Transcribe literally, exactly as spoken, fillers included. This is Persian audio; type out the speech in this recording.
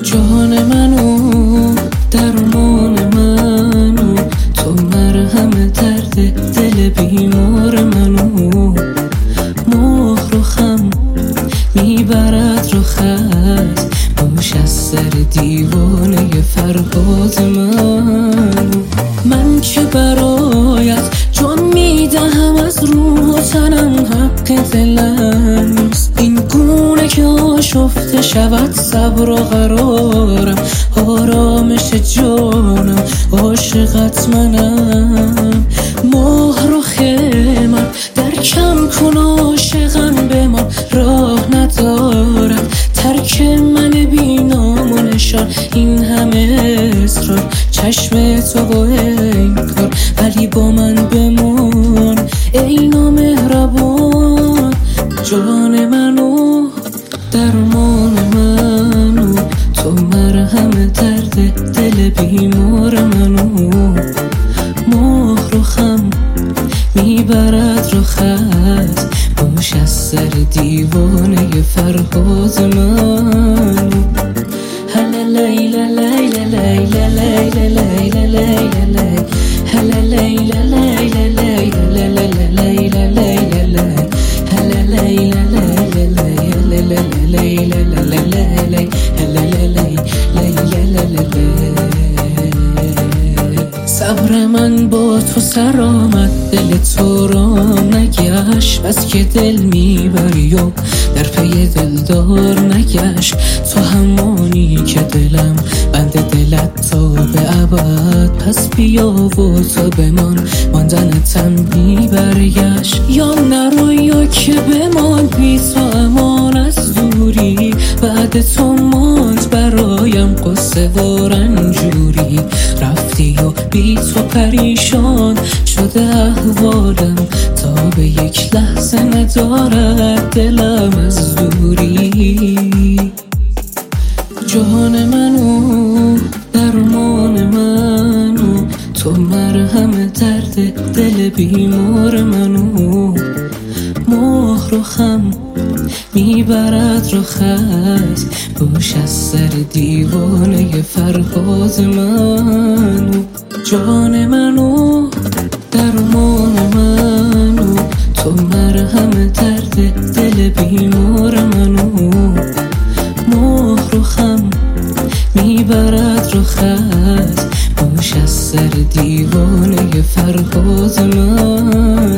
جان منو درمان منو، تو مرهم درد دل بیمار منو. مهر و خم میبرد رو خط، موش از سر دیوانه فرهاد منو. من که برایت جان میدهم از روح و تنم، حق دلم نیست این گونه که آشفته شود صبر و قرارم. آرامش جانم عاشقت منم. مهر و خیمم در کم کن عاشقم بمان، راه ندارد ترک من بینام و نشان. این همه اصرار چشم تو و انکار، ولی با من بمان ای نامهربان. جان منو درمان منو، تو مرهم درد دل بیمار منو. مهر و خم میبرد رو خط، موش از سر دیوانه فرهاد منو. هلا لیلا لیلا لیلا لیلا لیلا لیلا لی، هلا لیلا لیلا لیلا لیلا لیلا لی، هلا لیلا لیلا لیلا لیلا لیلا لی، هلا لیلا لیلا لی. صبر من با تو سر آمد، دل تو رام نگشت. بس که دل میبری و در پی دلدار نگشت. تو همانی که دلم بند دلت تا به ابد. پس بیا و تو بمان، ماندنتم میبرگشت. یا نرو یا که بمان، بی تو امان از دوری. بعد تو ماند برایم قصه و رنجوری. رفتی و بی تو پریشان شده احوالم، تا به یک لحظه ندارد دلم از دوری. جان منو درمان منو، تو مرهم درد دل بیمار منو. مهر و خم میبرد رو خط، موش از سر دیوانه فرهاد منو. جان منو درمان منو، تو مرهم درد دل بیمار منو. مهر و خم میبرد رو خط، موش از سر دیوانه فرهاد من.